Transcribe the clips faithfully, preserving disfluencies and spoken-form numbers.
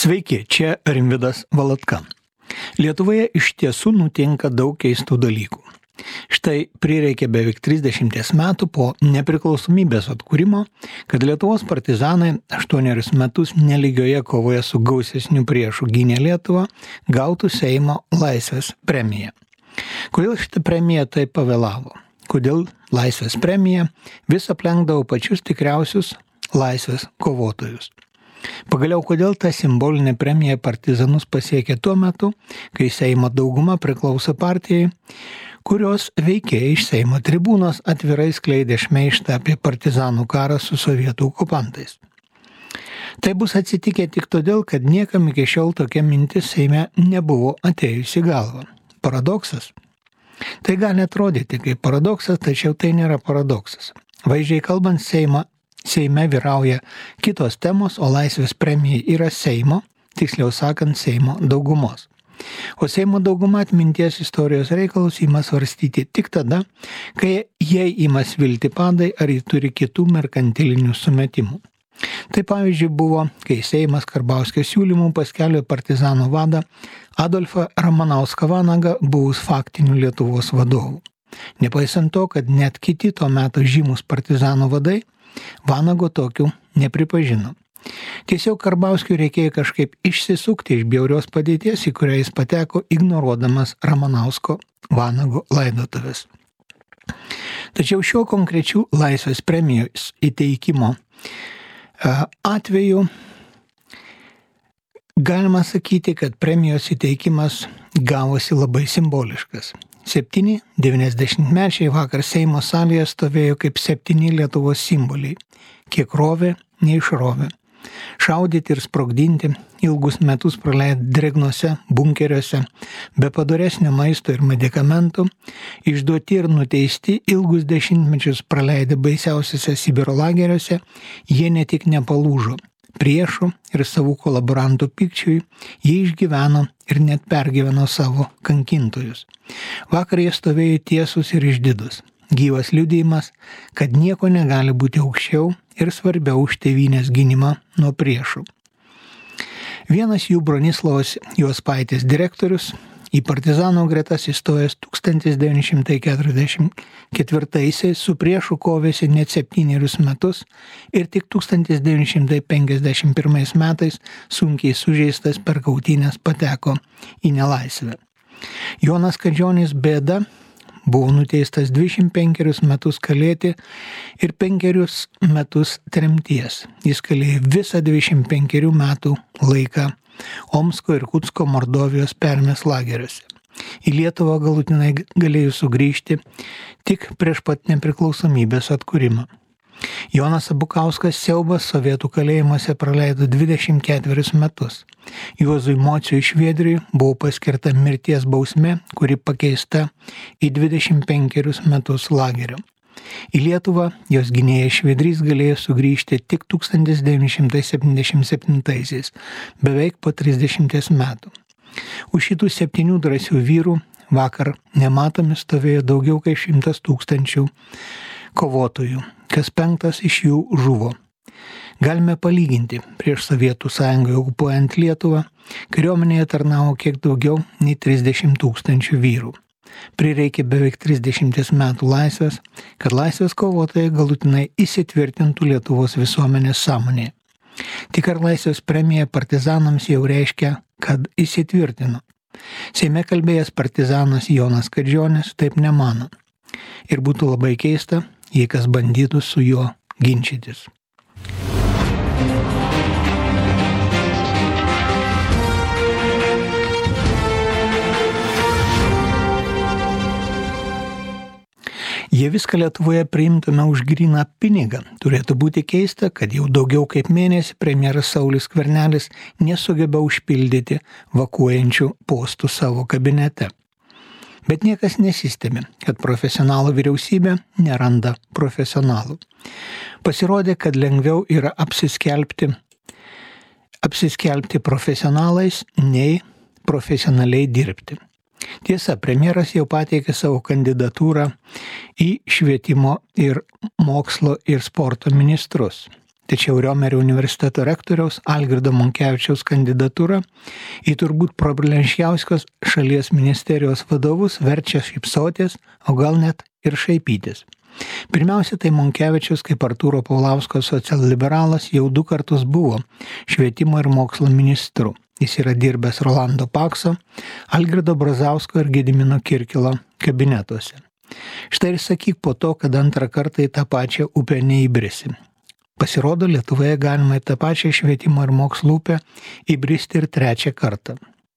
Sveiki, čia Rimvydas Valatka. Lietuvoje iš tiesų nutinka daug keistų dalykų. Štai prireikė beveik trisdešimties metų po nepriklausomybės atkūrimo, kad Lietuvos partizanai aštuonerius metus nelygioje kovoje su gausesniu priešu gynė Lietuvą, gautų Seimo Laisvės premiją. Kodėl šitą premiją taip pavėlavo? Kodėl Laisvės premija vis aplenkdavo pačius tikriausius laisvės kovotojus? Pagaliau, kodėl ta simbolinė premija partizanus pasiekė tuo metu, kai Seimo dauguma priklauso partijai, kurios veikėjai iš Seimo tribūnos atvirai skleidė šmeižtą apie partizanų karą su sovietų okupantais. Tai bus atsitikę tik todėl, kad niekam iki šiol tokia mintis Seime nebuvo atėjusi galva. Paradoksas? Tai gali atrodyti kaip paradoksas, tačiau tai nėra paradoksas. Vaizdžiai kalbant, Seima Seime vyrauja kitos temos, o Laisvės premija yra Seimo, tiksliau sakant, Seimo daugumos. O Seimo dauguma atminties istorijos reikalus ima svarstyti tik tada, kai jie ima svilti padai ar jie turi kitų merkantilinių sumetimų. Tai pavyzdžiui buvo, kai Seimas Karbauskio siūlymų paskelbė partizanų vadą Adolfą Ramanauską Vanagą, buvus faktiniu Lietuvos vadovu. Nepaisant to, kad net kiti to meto žymus partizanų vadai Vanago tokių nepripažino. Tiesiog Karbauskiui reikėjo kažkaip išsisukti iš bjaurios padėties, į kurią jis pateko, ignoruodamas Ramanausko Vanago laidotuvės. Tačiau šiuo konkrečiu Laisvės premijos įteikimo atveju galima sakyti, kad premijos įteikimas gavosi labai simboliškas. Septyni devyniasdešimtmečiai vakar Seimo salėje stovėjo kaip septyni Lietuvos simboliai. Kiek rovė, neišrovė. Šaudyti ir sprogdinti, ilgus metus praleidę drėgnose bunkeriuose, be padoresnio maisto ir medikamentų, išduoti ir nuteisti, ilgus dešimtmečius praleidę baisiausiuose Sibiro lageriuose, jie ne tik nepalūžo. Priešų ir savų kolaborantų pykčiui jie išgyveno ir net pergyveno savo kankintojus. Vakar jie stovėjo tiesus ir išdidus. Gyvas liudijimas, kad nieko negali būti aukščiau ir svarbiau už tėvynės gynimą nuo priešų. Vienas jų Bronislavas Juospaitis direktorius į partizanų gretas įstojęs tūkstantis devyni šimtai keturiasdešimt ketvirtaisiais su priešu kovėsi net septynerius metus ir tik tūkstantis devyni šimtai penkiasdešimt pirmais metais sunkiai sužeistas per kautynes pateko į nelaisvę. Jonas Kadžionis Bėda buvo nuteistas dvidešimt penkerius metus kalėti ir penkerius metus tremties. Jis kalėjo visą dvidešimt penkerių metų laiką Omsko ir Kutsko Mordovijos permės lageriuose. Į Lietuvą galutinai galėjo sugrįžti tik prieš pat nepriklausomybės atkūrimą. Jonas Abukauskas siaubas sovietų kalėjimuose praleido dvidešimt ketverius metus. Juozui Mociui Šviedriui buvo paskirta mirties bausmė, kuri pakeista į dvidešimt penkerius metus lagerio. Į Lietuvą jos gynėjas Šviedrys galėjo sugrįžti tik tūkstantis devyni šimtai septyniasdešimt septintaisiais, beveik po trisdešimties metų. Už šitų septynių drąsių vyrų vakar nematomi stovėjo daugiau kaip šimtas tūkstančių kovotojų, kas penktas iš jų žuvo. Galime palyginti, prieš Sovietų sąjungai okupuojant Lietuvą, kariuomenėje tarnavo kiek daugiau nei trisdešimt tūkstančių vyrų. Prireikė beveik trisdešimties metų laisvės, kad laisvės kovotojai galutinai įsitvirtintų Lietuvos visuomenės sąmonėje. Tik ar Laisvės premija partizanams jau reiškia, kad įsitvirtino? Seime kalbėjęs partizanas Jonas Kadžionis taip nemano. Ir būtų labai keista, jei kas bandytų su juo ginčytis. Jei viską Lietuvoje priimtume už gryną pinigą, turėtų būti keista, kad jau daugiau kaip mėnesį premjeras Saulius Skvernelis nesugeba užpildyti vakuojančių postų savo kabinete. Bet niekas nesistebi, kad profesionalų vyriausybė neranda profesionalų. Pasirodė, kad lengviau yra apsiskelbti, apsiskelbti profesionalais, nei profesionaliai dirbti. Tiesa, premjeras jau pateikė savo kandidatūrą į švietimo ir mokslo ir sporto ministrus. Tačiau Riomerio universiteto rektoriaus Algirdo Monkevičiaus kandidatūra į turbūt problemiškiausios šalies ministerijos vadovus verčia šypsotis, o gal net ir šaipytis. Pirmiausia, tai Monkevičius kaip Artūro Paulausko socialliberalas jau du kartus buvo švietimo ir mokslo ministru. Jis yra dirbęs Rolando Pakso, Algirdo Brazausko ir Gedimino Kirkilo kabinetuose. Štai ir sakyk po to, kad antrą kartą į tą pačią upę neįbrisi. Pasirodo, Lietuvoje galima į tą pačią švietimo ir mokslo upę įbristi ir trečią kartą.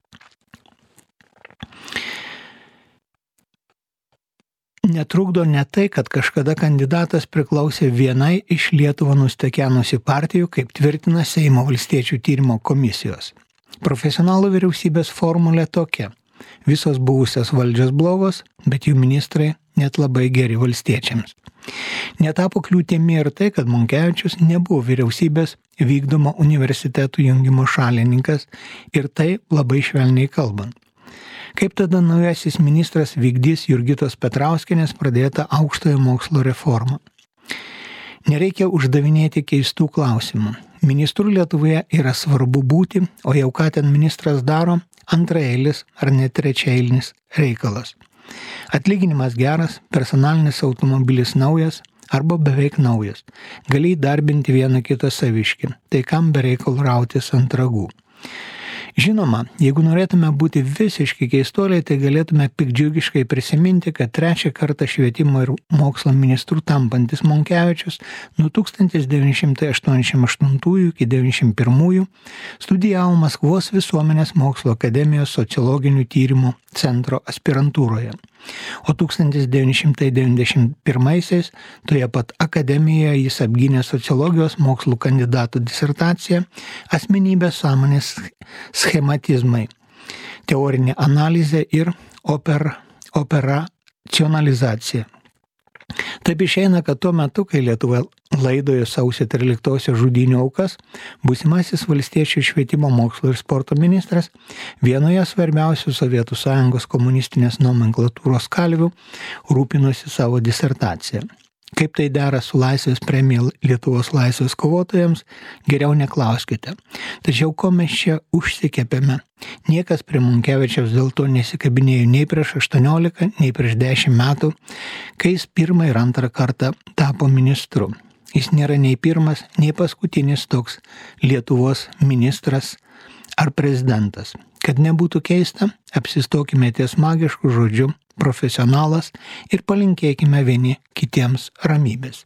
Netrukdo ne tai, kad kažkada kandidatas priklausė vienai iš Lietuvą nustekenusių partijų, kaip tvirtina Seimo valstiečių tyrimo komisijos. Profesionalų vyriausybės formulė tokia. Visos buvusios valdžios blogos, bet jų ministrai net labai geri valstiečiams. Netapo kliūtimi ir tai, kad Monkevičius nebuvo vyriausybės vykdomo universitetų jungimo šalininkas ir tai labai švelniai kalbant. Kaip tada naujasis ministras vykdys Jurgitos Petrauskienės pradėtą aukštojo mokslo reformą? Nereikia uždavinėti keistų klausimų. Ministrų Lietuvoje yra svarbu būti, o jau ką ten ministras daro, antraeilis ar net trečiaeilis reikalas. Atlyginimas geras, personalinis automobilis naujas arba beveik naujas. Gali įdarbinti vieną kitą saviškį, tai kam bereikal rautis ant ragų. Žinoma, jeigu norėtume būti visiškai keistuoliai, tai galėtume pikdžiugiškai prisiminti, kad trečią kartą švietimo ir mokslo ministrų tampantis Monkevičius nuo tūkstantis devyni šimtai aštuoniasdešimt aštuntųjų iki devyniasdešimt pirmųjų studijavo Maskvos visuomenės mokslo akademijos sociologinių tyrimų centro aspirantūroje. O tūkstantis devyni šimtai devyniasdešimt pirmaisiais toje pat akademijoje jis apgynė sociologijos mokslų kandidatų disertaciją Asmenybės sąmonės schematizmai, teorinė analizė ir oper, operacionalizacija. Taip išeina, kad tuo metu, kai Lietuva laidojo sausio tryliktosios žudynių aukas, būsimasis valstiečių švietimo mokslo ir sporto ministras vienoje svarbiausių Sovietų Sąjungos komunistinės nomenklatūros kalvių rūpinosi savo disertaciją. Kaip tai dera su laisvės premija Lietuvos laisvės kovotojams, geriau neklauskite. Tačiau ko mes čia užsikepėme? Niekas prie Monkevičiaus dėl to nesikabinėjo nei prieš aštuoniolika, nei prieš dešimt metų, kai jis pirmą ir antrą kartą tapo ministru. Jis nėra nei pirmas, nei paskutinis toks Lietuvos ministras ar prezidentas. Kad nebūtų keista, apsistokime ties magišku žodžiu profesionalas ir palinkėkime vieni kitiems ramybės.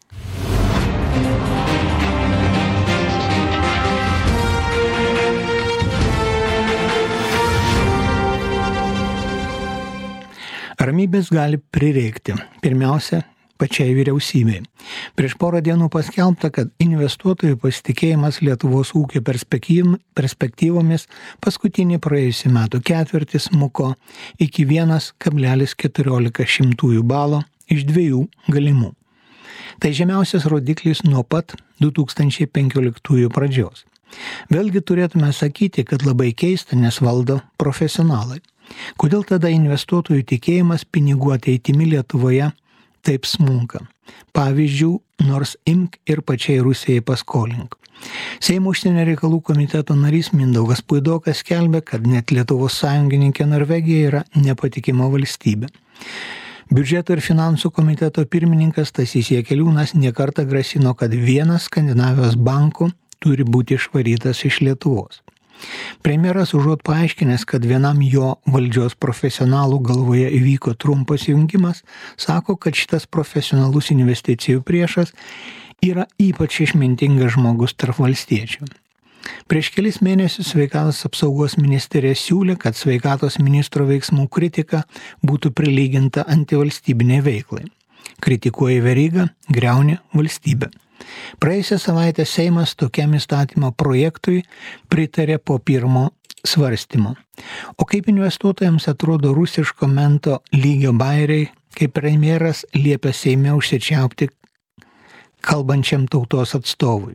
Ramybės gali prireikti. Pirmiausia, pačiai vyriausybei. Prieš porą dienų paskelbta, kad investuotojų pasitikėjimas Lietuvos ūkio perspektyvomis paskutinį praėjusių metų ketvirtį smuko iki vienas kablelis keturiolika balo iš dviejų galimų. Tai žemiausias rodiklis nuo pat du tūkstančiai penkioliktųjų pradžios. Vėlgi turėtume sakyti, kad labai keista, nes valdo profesionalai. Kodėl tada investuotojų tikėjimas pinigų ateitimi Lietuvoje taip smunka? Pavyzdžių, nors imk ir pačiai Rusijai paskolink. Seimo užsienio reikalų komiteto narys Mindaugas Puidokas skelbia, kad net Lietuvos sąjungininkė Norvegija yra nepatikima valstybė. Biudžeto ir finansų komiteto pirmininkas Stasys Jakeliūnas nekartą grasino, kad vienas Skandinavijos bankų turi būti išvarytas iš Lietuvos. Premjeras užuot paaiškinęs, kad vienam jo valdžios profesionalų galvoje įvyko trumpas jungimas, sako, kad šitas profesionalus investicijų priešas yra ypač išmintingas žmogus tarp valstiečių. Prieš kelis mėnesius sveikatos apsaugos ministerija siūlė, kad sveikatos ministro veiksmų kritika būtų prilyginta antivalstybinei veiklai. Kritikuoja Verygą, griauni valstybę. Praėjusią savaitę Seimas tokiam įstatymo projektui pritarė po pirmo svarstymo. O kaip investuotojams atrodo rusiško mento lygio bairiai, kai premjeras liepia Seime užsičiaupti kalbančiam tautos atstovui.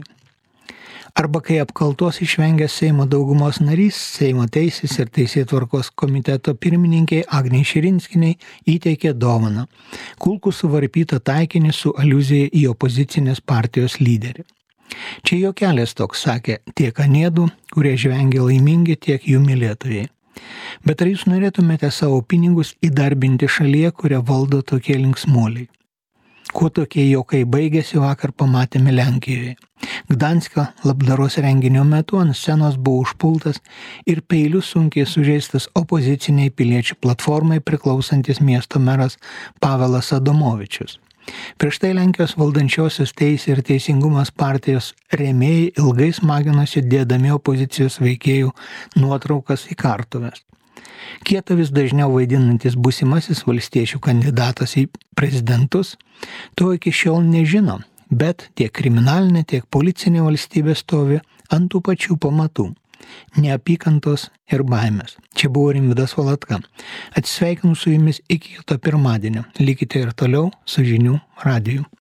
Arba kai apkaltos išvengęs Seimo daugumos narys, Seimo teisės ir teisėtvarkos komiteto pirmininkiai Agnei Širinskienei įteikė dovaną – kulkų suvarpytą taikinį su aliuzija į opozicinės partijos lyderį. Čia jo kelias toks, sakė, tiek anėdų, kurie žvengia laimingi, tiek jų mylėtojai. Bet ar jūs norėtumėte savo pinigus įdarbinti šalyje, kurią valdo tokie linksmuoliai? Kuo tokie juokai baigėsi, vakar pamatėme Lenkijoje. Gdansko labdaros renginio metu ant scenos buvo užpultas ir peiliu sunkiai sužeistas opoziciniai piliečių platformai priklausantis miesto meras Pavelas Adamovičius. Prieš tai Lenkijos valdančiosios Teisė ir Teisingumas partijos rėmėjai ilgai smaginosi dėdami opozicijos veikėjų nuotraukas į kartuves. Kieta vis dažniau vaidinantis būsimasis valstiečių kandidatas į prezidentus to iki šiol nežino, bet tiek kriminalinė, tiek policinė valstybė stovi ant tų pačių pamatų – neapykantos ir baimės. Čia buvo Rimvydas Valatka. Atsisveikinu su jumis iki kito pirmadienio. Likite ir toliau su Žinių radiju.